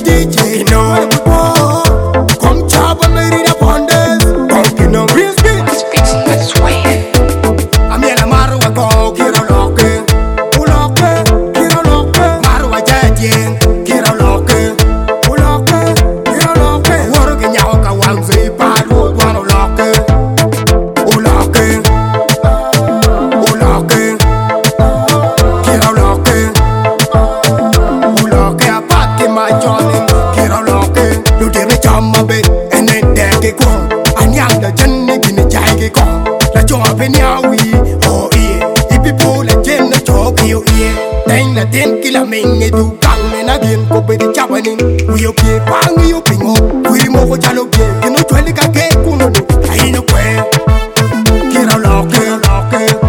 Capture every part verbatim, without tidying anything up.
D J, you know. Come chop on me, read up on this. Come, you know, real speech. That's way. I'm here, I'm out of go, get a lock in. Who lock it? Get a lock in. Maru a judging, get a lock in. Who lock it? Get a lock in. Water can yaw a one zip, bad wood, one lock it. Who lock it? Who lock it? Get a lock in. Who lock it? A pack in my Johnny, get a lock in. You didn't jump a bit, and then there get one. And young the Jenny in the jaggy con. La job in yawi, oh yeah. If people let Jen the job, you yeah. Then the ten killer ming it do gang and again go with the jabbing. We okay, bang you pingo. We move a jallow game. You know, twenty can get kuno. I ain't a way. Get a lock, get a lock.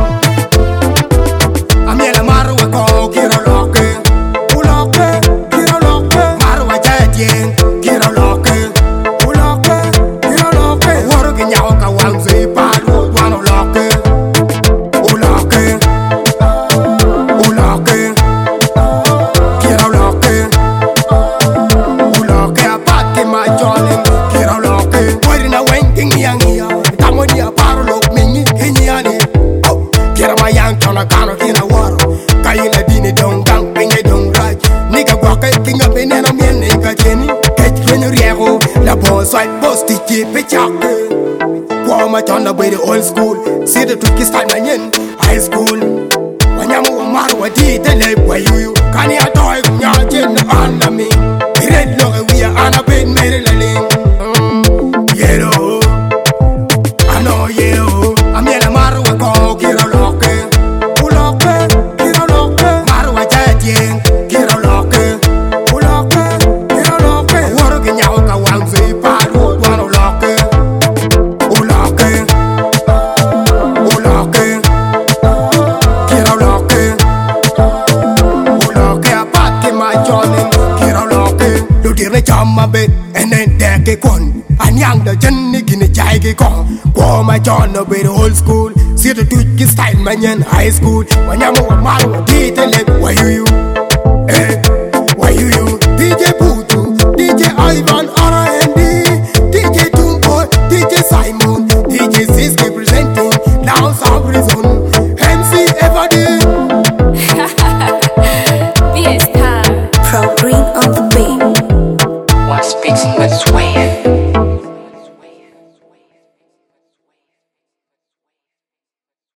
I'm yellow maru a go, get a lock. Who lock it? Get a lock. Maru a jadien, get a lock. Who lock it? Get a lock. Water can yaw a one zip, bad wood, one lock. Who lock it? Who lock it? Get a lock. Who lock it? A pack in my Johnny, get a lock. What in a wanking young here? Come on here, parlock me, in yanni. Oh, get a my young ton of canoe in a water. Kayina dini don't gang, bring it don't right. Nigga walk a king up in a man, nigga Jenny. Catch Henriero, la boss, white boss, the cheap chocolate. Warm on the way the old school. See the tricky style in high school. When I'm a man, what did they live where you can you toy when you're getting under me? Red look, we are on a bed, made a link. Yellow, I know you. I'm yellow, Maru, a go, get a lock. Who lock it? Get a lock. Maru, a judging, get a lock. Who lock it? Get a lock. Water can yaw a one zip, bad wood, one lock. Who lock it? Who lock it? Get a lock. Who lock it? A pack in my Johnny, get a lock. You didn't jump a bit, and then there get one. And young the Jenny in the jaggy con. Go my John with the old school. See the twitchy style man in high school. When I'm a man, what did they live where you? Eh?